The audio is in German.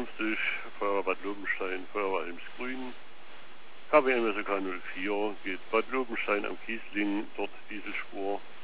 52, Feuerwehr Bad Lobenstein, Feuerwehr Elmsgrün. KWM SOK 04 geht Bad Lobenstein am Kiesling, dort Dieselspur